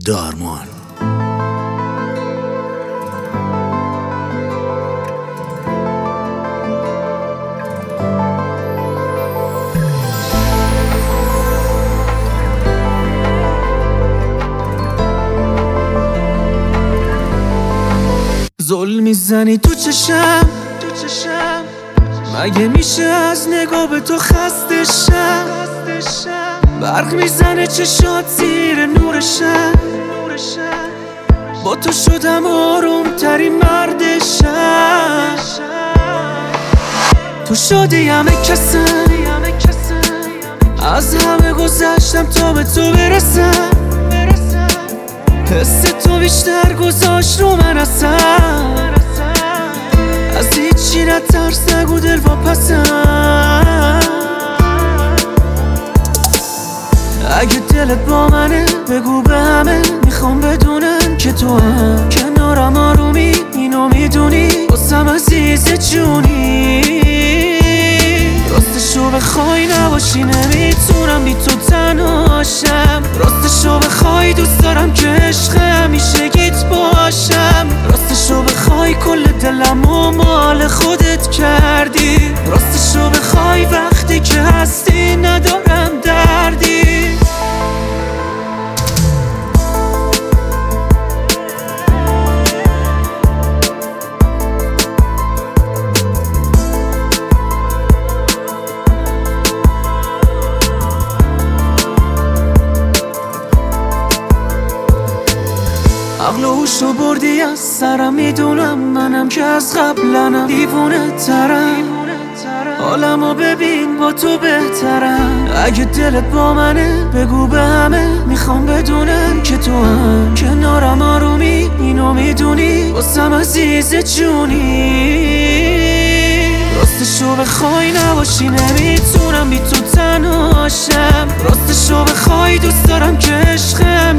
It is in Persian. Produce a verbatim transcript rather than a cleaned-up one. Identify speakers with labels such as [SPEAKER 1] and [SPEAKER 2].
[SPEAKER 1] دارمان.
[SPEAKER 2] ظلم میزنی تو چشم تو چشم مگه میشه از نگاه به تو خسته شم؟ برق میزنه چشات زیر نورشم، با تو شدم آروم ترین مردشم. تو شدی همه کسم، از همه گذشتم تا به تو برسم. حس تو بیشتر گذاشت رو من اصلا، از هیچی نترس نگو دل واپسم. اگه دلت با منه بگو به همه، میخوام بدونم که تو هم کنارم آرومی، اینو میدونی واسم عزیز جونی. راستشو بخوای نباشی نمیتونم بی تو تنهاشم. راستشو بخوای دوست دارم که عشق همیشگیت باشم. راستشو بخوای کل دلم و مال خودت کردی. راستشو بخوای وقتی که هستی ندارم دردی. عقل و هوشو بردی از سرم، میدونم منم که از قبلنم دیوونه ترم. حالمو ببین با تو بهترم. اگه دلت با منه بگو به همه، میخوام بدونم که تو هم کنارم آرومی، اینو میدونی واسم عزیز جونی. راستشو بخوای نباشی نمیتونم بی تو تنهاشم. راستشو بخوای دوست دارم که عشق